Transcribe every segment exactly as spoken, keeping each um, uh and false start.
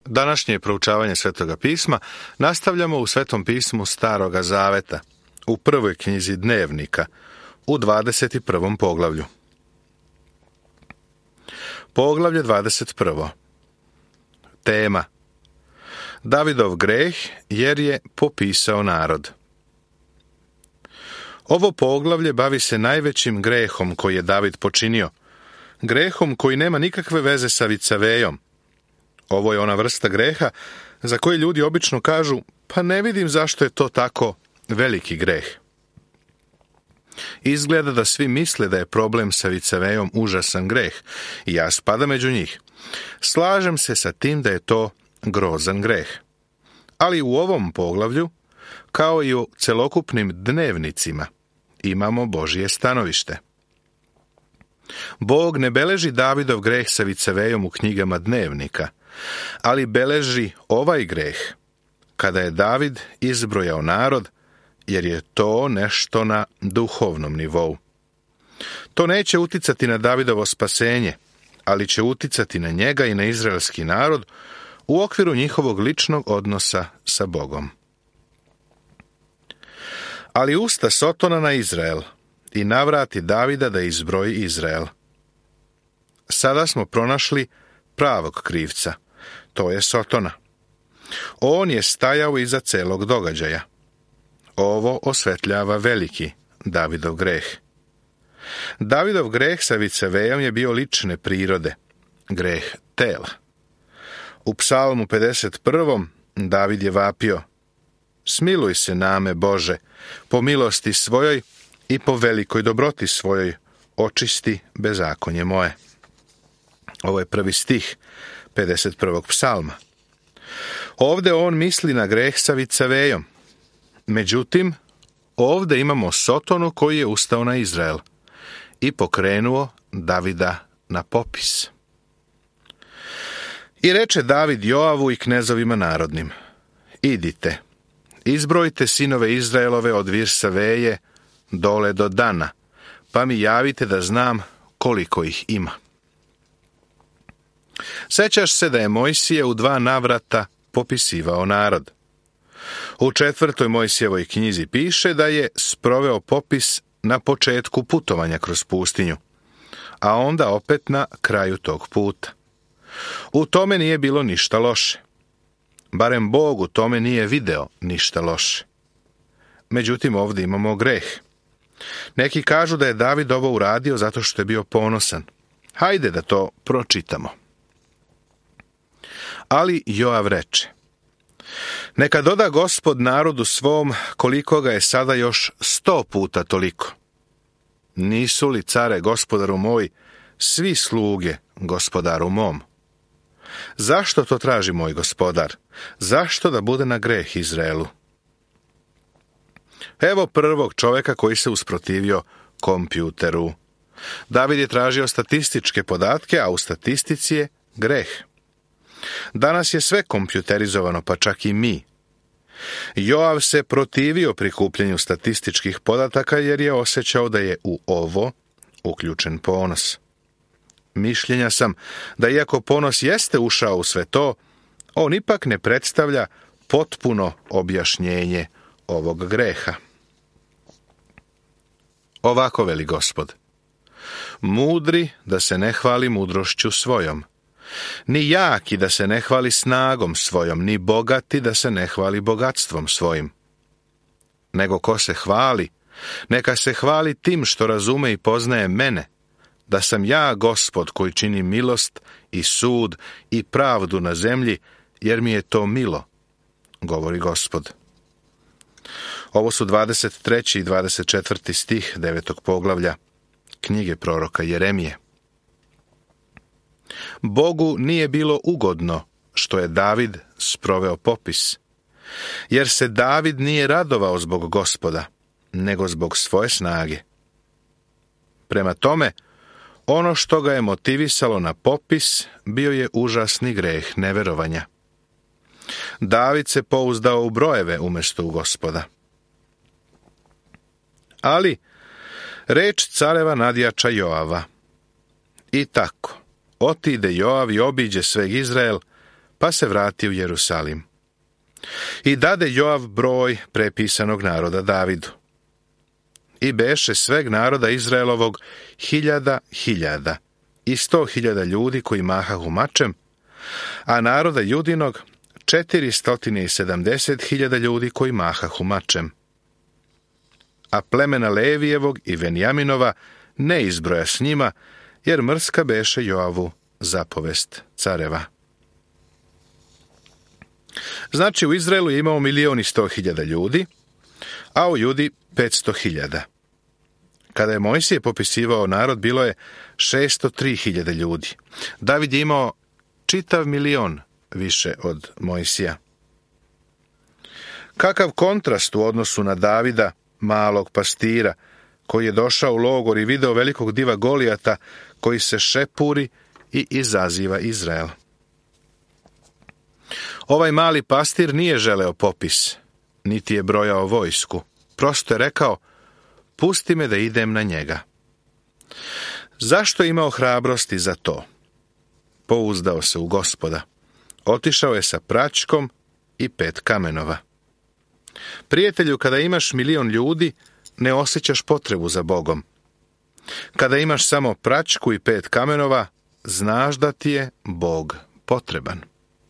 Današnje proučavanje Svetoga pisma nastavljamo u Svetom pismu Staroga zaveta, u prvoj knjizi Dnevnika, u dvadeset prvom poglavlju. Poglavlje dvadeset prvo. Tema: Davidov greh jer je popisao narod. Ovo poglavlje bavi se najvećim grehom koji je David počinio, grehom koji nema nikakve veze sa vicavejom. Ovo je ona vrsta greha za koji ljudi obično kažu, pa ne vidim zašto je to tako veliki greh. Izgleda da svi misle da je problem sa vicavejom užasan greh i ja spadam među njih. Slažem se sa tim da je to grozan greh. Ali u ovom poglavlju, kao i u celokupnim dnevnicima, imamo Božje stanovište. Bog ne beleži Davidov greh sa vicavejom u knjigama Dnevnika, ali beleži ovaj greh kada je David izbrojao narod, jer je to nešto na duhovnom nivou. To neće uticati na Davidovo spasenje, ali će uticati na njega i na izraelski narod u okviru njihovog ličnog odnosa sa Bogom. Ali usta Sotona na Izrael i navrati Davida da izbroji Izrael. Sada smo pronašli pravog krivca, to je Sotona. On je stajao iza celog događaja. Ovo osvetljava veliki Davidov greh. Davidov greh sa vicavejom je bio lične prirode, greh tela. U Psalmu pedeset prvom David je vapio: Smiluj se name, Bože, po milosti svojoj i po velikoj dobroti svojoj, očisti bezakonje moje. Ovo je prvi stih pedeset prvog psalma. Ovde on misli na greh sa vicavejom. Međutim, ovde imamo Sotonu koji je ustao na Izrael i pokrenuo Davida na popis. I reče David Joavu i knezovima narodnim: Idite, izbrojite sinove Izraelove od Virsaveje dole do Dana, pa mi javite da znam koliko ih ima. Sećaš se da je Mojsije u dva navrata popisivao narod. U četvrtoj Mojsijevoj knjizi piše da je sproveo popis na početku putovanja kroz pustinju, a onda opet na kraju tog puta. U tome nije bilo ništa loše. Barem Bog u tome nije video ništa loše. Međutim, ovdje imamo greh. Neki kažu da je David ovo uradio zato što je bio ponosan. Hajde da to pročitamo. Ali Joav reče: Neka doda Gospod narodu svom koliko ga je sada još sto puta toliko. Nisu li, care, gospodaru moj, svi sluge gospodaru mom? Zašto to traži moj gospodar? Zašto da bude na greh Izraelu? Evo prvog čovjeka koji se usprotivio kompjuteru. David je tražio statističke podatke, a u statistici je greh. Danas je sve kompjuterizovano, pa čak i mi. Joav se protivio prikupljenju statističkih podataka jer je osjećao da je u ovo uključen ponos. Mišljenja sam da iako ponos jeste ušao u sve to, on ipak ne predstavlja potpuno objašnjenje ovog greha. Ovako veli Gospod: Mudri da se ne hvali mudrošću svojom, ni jaki da se ne hvali snagom svojom, ni bogati da se ne hvali bogatstvom svojim. Nego ko se hvali, neka se hvali tim što razume i poznaje mene, da sam ja Gospod koji čini milost i sud i pravdu na zemlji, jer mi je to milo, govori Gospod. Ovo su dvadeset treći i dvadeset četvrti stih devetog poglavlja knjige proroka Jeremije. Bogu nije bilo ugodno što je David sproveo popis, jer se David nije radovao zbog Gospoda, nego zbog svoje snage. Prema tome, ono što ga je motivisalo na popis bio je užasni greh neverovanja. David se pouzdao u brojeve umjesto u Gospoda. Ali reč careva nadjača Joava. I tako, otide Joav i obiđe sveg Izrael, pa se vrati u Jerusalim. I dade Joav broj prepisanog naroda Davidu. I beše sveg naroda Izraelovog hiljada hiljada i sto hiljada ljudi koji mahahu mačem, a naroda Judinog četiri stotine i sedamdeset hiljada ljudi koji mahahu mačem. A plemena Levijevog i Venjaminova ne izbroja s njima, jer mrska beše Joavu zapovest careva. Znači, u Izraelu je imao milion i sto hiljada ljudi, a u Judi petsto hiljada. Kada je Mojsije popisivao narod, bilo je šesto tri hiljade ljudi. David je imao čitav milion više od Mojsija. Kakav kontrast u odnosu na Davida, malog pastira, koji je došao u logor i video velikog diva Golijata, koji se šepuri i izaziva Izrael. Ovaj mali pastir nije želeo popis, niti je brojao vojsku. Prosto je rekao, pusti me da idem na njega. Zašto je imao hrabrosti za to? Pouzdao se u Gospoda. Otišao je sa praćkom i pet kamenova. Prijatelju, kada imaš milion ljudi, ne osjećaš potrebu za Bogom. Kada imaš samo praćku i pet kamenova, znaš da ti je Bog potreban.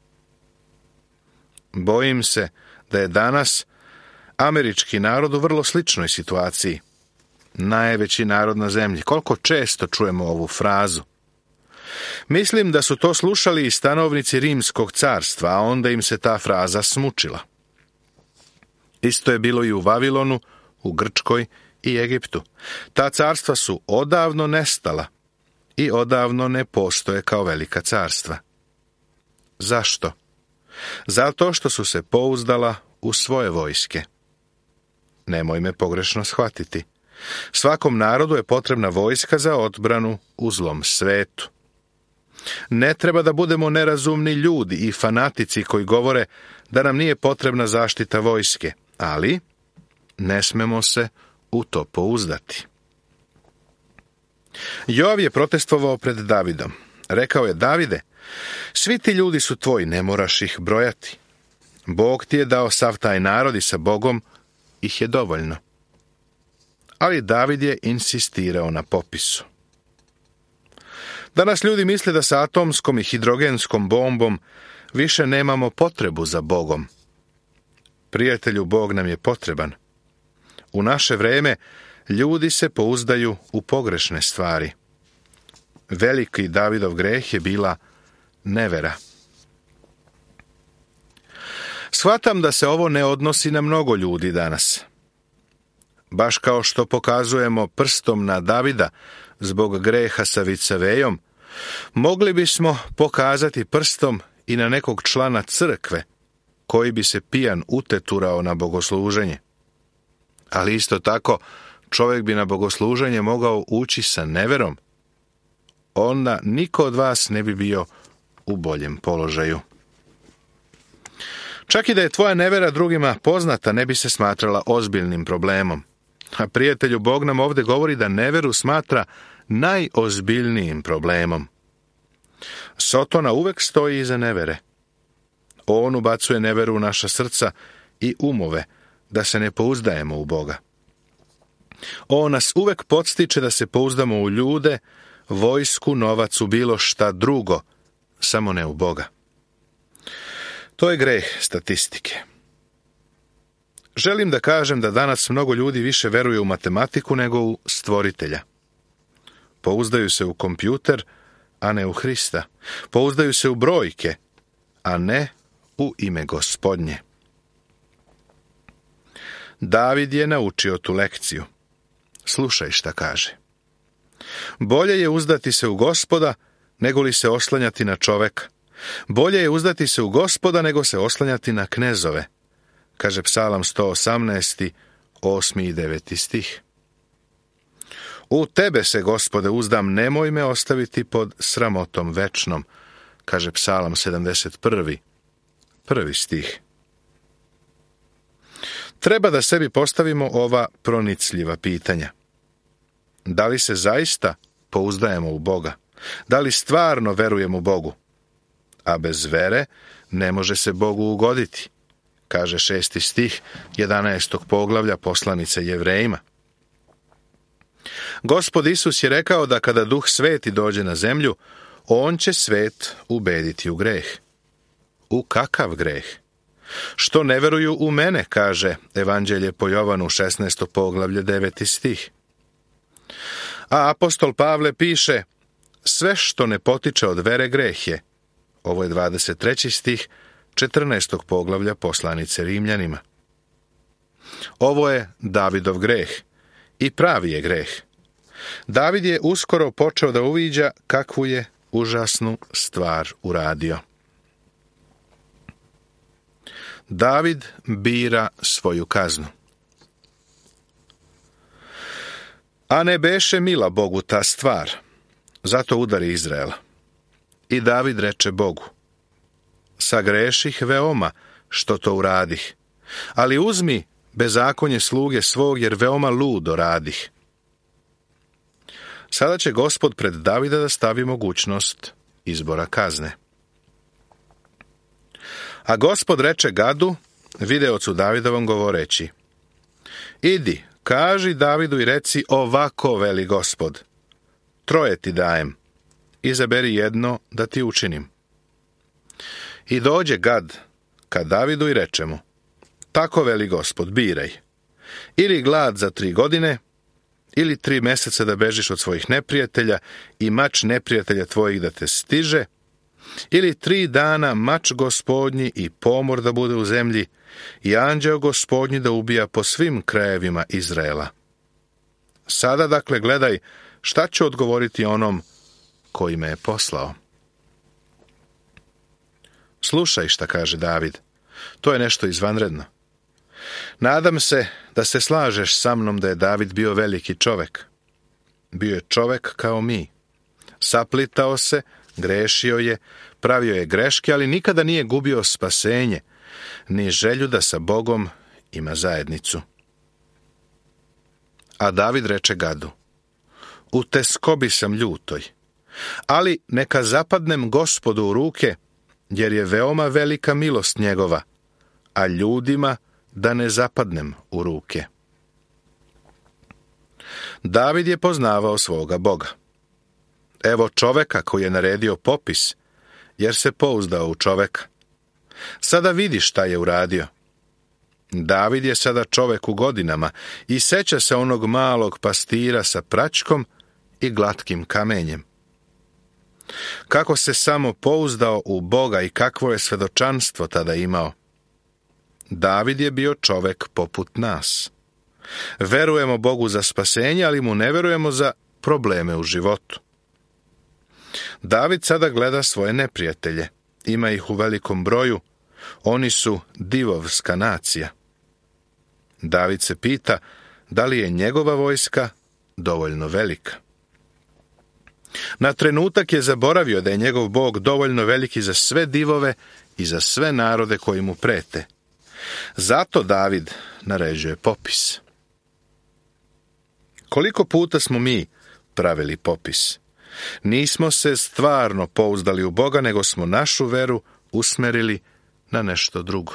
Bojim se da je danas američki narod u vrlo sličnoj situaciji. Najveći narod na zemlji. Koliko često čujemo ovu frazu? Mislim da su to slušali i stanovnici Rimskog carstva, a onda im se ta fraza smučila. Isto je bilo i u Vavilonu, u Grčkoj i Egiptu. Ta carstva su odavno nestala i odavno ne postoje kao velika carstva. Zašto? Zato što su se pouzdala u svoje vojske. Nemoj me pogrešno shvatiti. Svakom narodu je potrebna vojska za odbranu u zlom svetu. Ne treba da budemo nerazumni ljudi i fanatici koji govore da nam nije potrebna zaštita vojske, ali ne smemo se u to pouzdati. Joav je protestovao pred Davidom. Rekao je, Davide, svi ti ljudi su tvoji, ne moraš ih brojati. Bog ti je dao sav taj narod i sa Bogom ih je dovoljno. Ali David je insistirao na popisu. Danas ljudi misle da sa atomskom i hidrogenskom bombom više nemamo potrebu za Bogom. Prijatelju, Bog nam je potreban. U naše vreme ljudi se pouzdaju u pogrešne stvari. Veliki Davidov greh je bila nevera. Shvatam da se ovo ne odnosi na mnogo ljudi danas. Baš kao što pokazujemo prstom na Davida zbog greha sa vicevejom, mogli bismo pokazati prstom i na nekog člana crkve koji bi se pijan uteturao na bogosluženje. Ali isto tako, čovjek bi na bogosluženje mogao ući sa neverom. Onda niko od vas ne bi bio u boljem položaju. Čak i da je tvoja nevera drugima poznata, ne bi se smatrala ozbiljnim problemom. A prijatelju, Bog nam ovdje govori da neveru smatra najozbiljnijim problemom. Sotona uvek stoji iza nevere. On ubacuje neveru u naša srca i umove, da se ne pouzdajemo u Boga. On nas uvek podstiče da se pouzdamo u ljude, vojsku, novac, u bilo šta drugo, samo ne u Boga. To je greh statistike. Želim da kažem da danas mnogo ljudi više veruje u matematiku nego u stvoritelja. Pouzdaju se u kompjuter, a ne u Hrista. Pouzdaju se u brojke, a ne u ime Gospodnje. David je naučio tu lekciju. Slušaj šta kaže. Bolje je uzdati se u Gospoda, nego li se oslanjati na čoveka. Bolje je uzdati se u Gospoda, nego se oslanjati na knezove, kaže Psalam sto osamnaest, osmi i deveti stih. U tebe se, Gospode, uzdam, nemoj me ostaviti pod sramotom večnom, kaže Psalam sedamdeset prvi, prvi stih. Treba da sebi postavimo ova pronicljiva pitanja. Da li se zaista pouzdajemo u Boga? Da li stvarno verujemo u Bogu? A bez vere ne može se Bogu ugoditi, kaže šesti stih jedanaestog poglavlja poslanice Jevrejima. Gospod Isus je rekao da kada Duh Sveti dođe na zemlju, on će svet ubediti u greh. U kakav greh? Što ne veruju u mene, kaže Evanđelje po Jovanu šesnaesto poglavlje deveti stih. A apostol Pavle piše, sve što ne potiče od vere greh je. Ovo je dvadeset treći stih četrnaestog poglavlja poslanice Rimljanima. Ovo je Davidov greh i pravi je greh. David je uskoro počeo da uviđa kakvu je užasnu stvar uradio. David bira svoju kaznu. A ne beše mila Bogu ta stvar, zato udari Izraela. I David reče Bogu, sagreših veoma što to uradih, ali uzmi bezakonje sluge svog, jer veoma ludo radih. Sada će Gospod pred Davida da stavi mogućnost izbora kazne. A Gospod reče Gadu, videocu Davidovom, govoreći, idi, kaži Davidu i reci, ovako veli Gospod, troje ti dajem, izaberi jedno da ti učinim. I dođe Gad ka Davidu i reče mu, tako veli Gospod, biraj, ili glad za tri godine, ili tri meseca da bežiš od svojih neprijatelja i mač neprijatelja tvojih da te stiže, ili tri dana mač Gospodnji i pomor da bude u zemlji i anđeo Gospodnji da ubija po svim krajevima Izraela. Sada dakle gledaj šta ću odgovoriti onom koji me je poslao. Slušaj šta kaže David, to je nešto izvanredno. Nadam se da se slažeš sa mnom da je David bio veliki čovek. Bio je čovek kao mi. Saplitao se, grešio je, pravio je greške, ali nikada nije gubio spasenje, ni želju da sa Bogom ima zajednicu. A David reče Gadu, u teskobi sam ljutoj, ali neka zapadnem Gospodu u ruke, jer je veoma velika milost njegova, a ljudima da ne zapadnem u ruke. David je poznavao svoga Boga. Evo čoveka koji je naredio popis, jer se pouzdao u čoveka. Sada vidi šta je uradio. David je sada čovek u godinama i seća se onog malog pastira sa praćkom i glatkim kamenjem. Kako se samo pouzdao u Boga i kakvo je svedočanstvo tada imao. David je bio čovek poput nas. Verujemo Bogu za spasenje, ali mu ne verujemo za probleme u životu. David sada gleda svoje neprijatelje. Ima ih u velikom broju. Oni su divovska nacija. David se pita da li je njegova vojska dovoljno velika. Na trenutak je zaboravio da je njegov Bog dovoljno veliki za sve divove i za sve narode koji mu prete. Zato David naređuje popis. Koliko puta smo mi pravili popis? Nismo se stvarno pouzdali u Boga, nego smo našu veru usmerili na nešto drugo.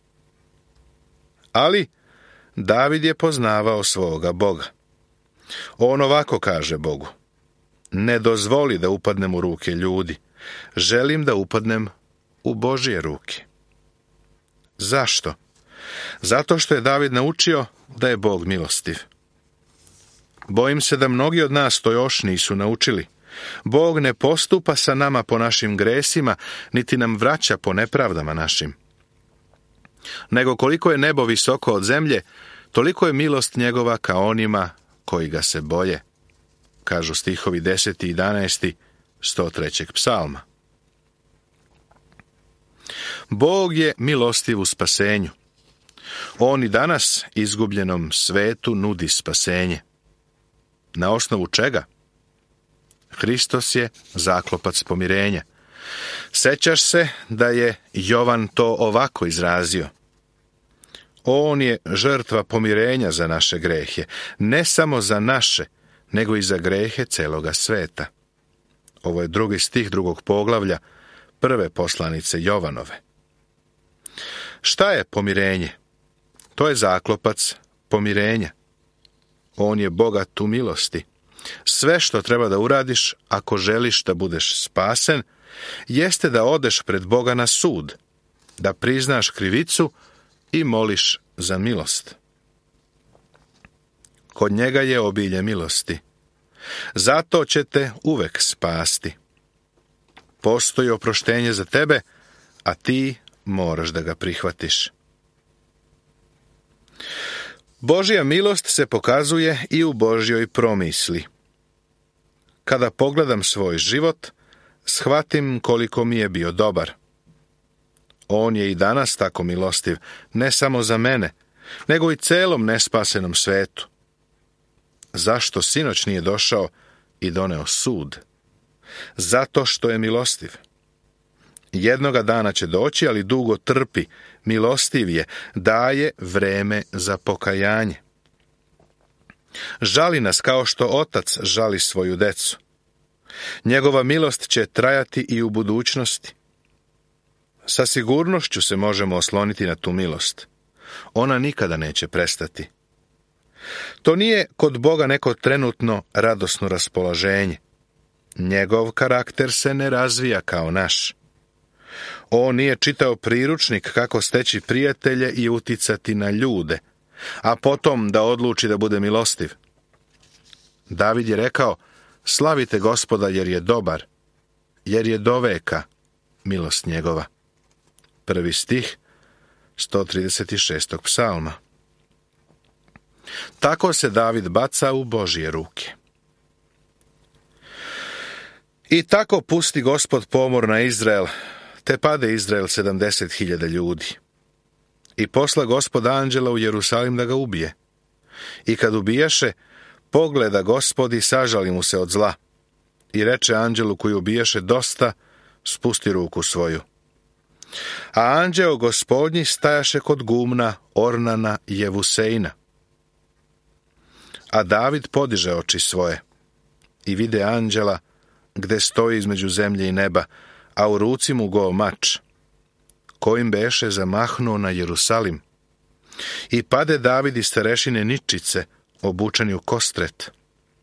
Ali David je poznavao svoga Boga. On ovako kaže Bogu, ne dozvoli da upadnem u ruke ljudi, želim da upadnem u Božje ruke. Zašto? Zato što je David naučio da je Bog milostiv. Bojim se da mnogi od nas to još nisu naučili. Bog ne postupa sa nama po našim gresima, niti nam vraća po nepravdama našim. Nego koliko je nebo visoko od zemlje, toliko je milost njegova ka onima koji ga se boje, kažu stihovi deseti i jedanaesti sto trećeg psalma. Bog je milostiv u spasenju. On i danas izgubljenom svetu nudi spasenje. Na osnovu čega? Hristos je zaklopac pomirenja. Sećaš se da je Jovan to ovako izrazio. On je žrtva pomirenja za naše grehe, ne samo za naše, nego i za grehe celoga sveta. Ovo je drugi stih drugog poglavlja prve poslanice Jovanove. Šta je pomirenje? To je zaklopac pomirenja. On je bogat u milosti. Sve što treba da uradiš ako želiš da budeš spasen, jeste da odeš pred Boga na sud, da priznaš krivicu i moliš za milost. Kod njega je obilje milosti. Zato će te uvek spasti. Postoji oproštenje za tebe, a ti moraš da ga prihvatiš. Božja milost se pokazuje i u Božjoj promisli. Kada pogledam svoj život, shvatim koliko mi je bio dobar. On je i danas tako milostiv, ne samo za mene, nego i celom nespasenom svetu. Zašto sinoć nije došao i doneo sud? Zato što je milostiv. Jednoga dana će doći, ali dugo trpi, milostiv je, daje vreme za pokajanje. Žali nas kao što otac žali svoju decu. Njegova milost će trajati i u budućnosti. Sa sigurnošću se možemo osloniti na tu milost. Ona nikada neće prestati. To nije kod Boga neko trenutno radosno raspoloženje. Njegov karakter se ne razvija kao naš. On nije čitao priručnik kako steći prijatelje i uticati na ljude, a potom da odluči da bude milostiv. David je rekao, slavite Gospoda jer je dobar, jer je do veka milost njegova. Prvi stih sto trideset šestog psalma. Tako se David baca u Božje ruke. I tako pusti Gospod pomor na Izrael, te pade Izrael sedamdeset hiljada ljudi. I posla Gospod anđela u Jerusalim da ga ubije. I kad ubijaše, pogleda Gospod i sažali mu se od zla. I reče anđelu koji ubijaše, dosta, spusti ruku svoju. A anđeo Gospodnji stajaše kod gumna Ornana Jevusejna. A David podiže oči svoje i vide anđela gde stoji između zemlje i neba, a u ruci mu go mač, kojim beše zamahnuo na Jerusalim. I pade David iz starešine ničice, obučeni u kostret.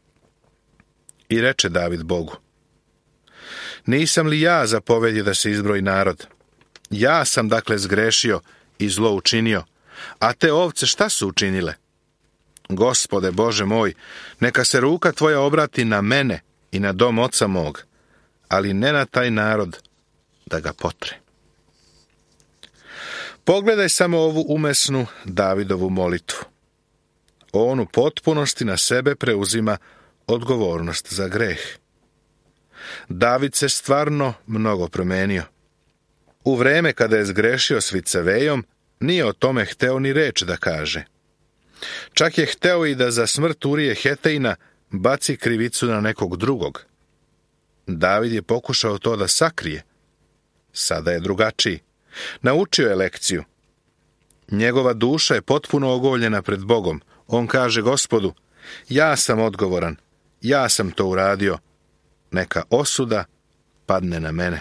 I reče David Bogu, nisam li ja zapovedio da se izbroji narod? Ja sam dakle zgrešio i zlo učinio, a te ovce šta su učinile? Gospode Bože moj, neka se ruka tvoja obrati na mene i na dom oca mog, ali ne na taj narod da ga potre. Pogledaj samo ovu umesnu Davidovu molitvu. On u potpunosti na sebe preuzima odgovornost za greh. David se stvarno mnogo promenio. U vreme kada je zgrešio s Vicevejom, nije o tome hteo ni reč da kaže. Čak je hteo i da za smrt Urije Hetejna baci krivicu na nekog drugog. David je pokušao to da sakrije. Sada je drugačiji. Naučio je lekciju. Njegova duša je potpuno ogoljena pred Bogom. On kaže Gospodu, ja sam odgovoran, ja sam to uradio. Neka osuda padne na mene.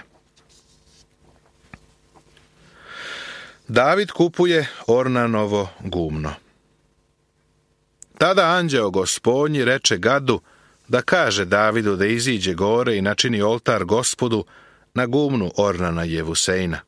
David kupuje Ornanovo gumno. Tada anđeo Gospodnji reče Gadu da kaže Davidu da iziđe gore i načini oltar Gospodu na gumnu Ornana Jevusejna.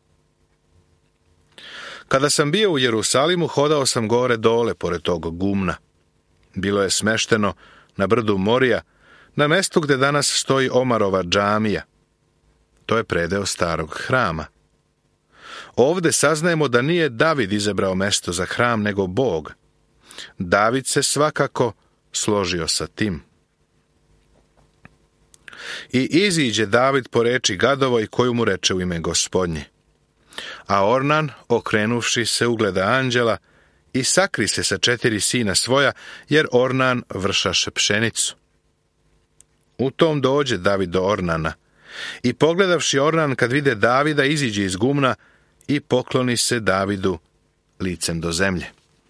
Kada sam bio u Jerusalimu, hodao sam gore dole pored tog gumna. Bilo je smešteno na brdu Morija, na mestu gde danas stoji Omarova džamija. To je predeo starog hrama. Ovde saznajemo da nije David izabrao mesto za hram, nego Bog. David se svakako složio sa tim. I iziđe David po reči Gadovoj koju mu reče u ime Gospodnje. A Ornan, okrenuvši se, ugleda anđela i sakri se sa četiri sina svoja, jer Ornan vršaše pšenicu. U tom dođe David do Ornana i pogledavši Ornan kad vide Davida, iziđe iz gumna i pokloni se Davidu licem do zemlje.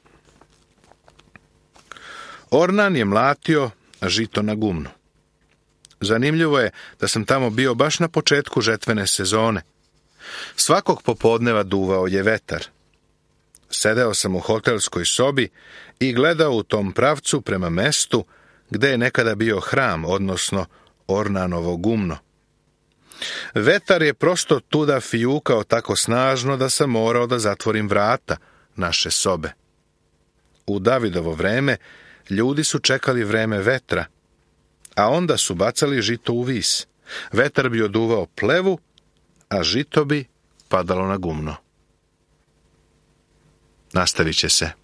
Ornan je mlatio žito na gumnu. Zanimljivo je da sam tamo bio baš na početku žetvene sezone. Svakog popodneva duvao je vetar. Sedeo sam u hotelskoj sobi i gledao u tom pravcu prema mestu gde je nekada bio hram, odnosno Ornanovo gumno. Vetar je prosto tuda fijukao tako snažno da sam morao da zatvorim vrata naše sobe. U Davidovo vreme ljudi su čekali vreme vetra, a onda su bacali žito u vis. Vetar bi oduvao plevu, a žito bi padalo na gumno. Nastavit će se.